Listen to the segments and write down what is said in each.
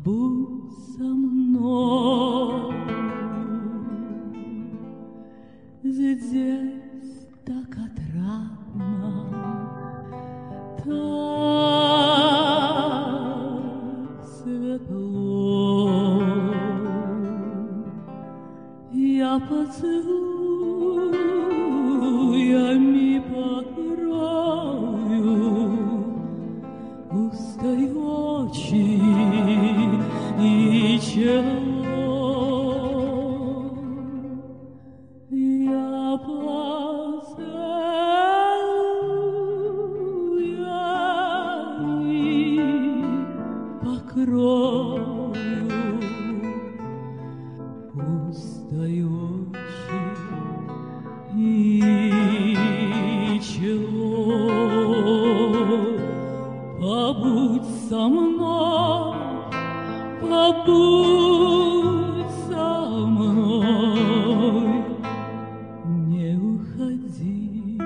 Побудь со мной, здесь так отрадно, так светло. Я поцелуями покрою уста и очи и чело. Я поцелуями покрою уста и очи и чело. Побудь со мной, побудь со мной, не уходи.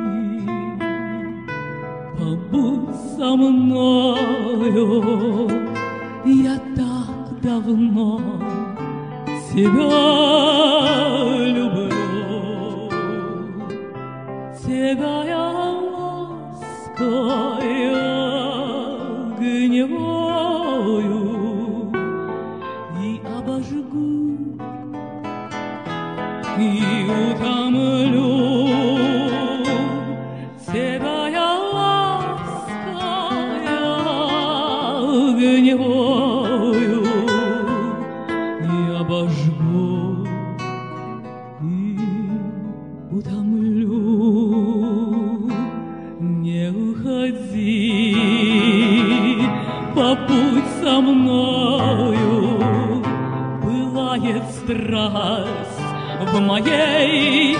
Побудь со мною, я так давно тебя люблю, тебя я лаской огневою и обожгу, и утомлю. Тебя я лаской огневою и обожгу, и утомлю. Не уходи, побудь со мною. Пылает страсть в моей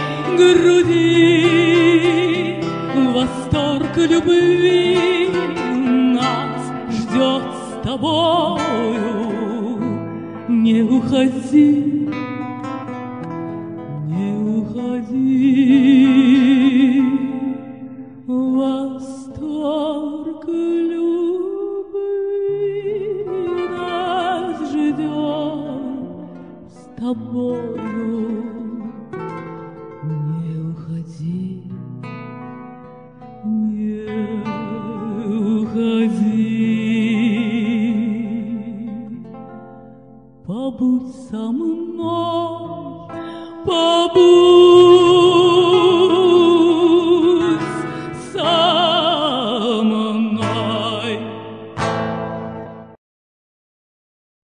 груди, восторг любви нас ждет с тобою. Не уходи, не уходи, восторг любви нас ждет с тобою. Не уходи, не уходи, побудь со мной, побудь.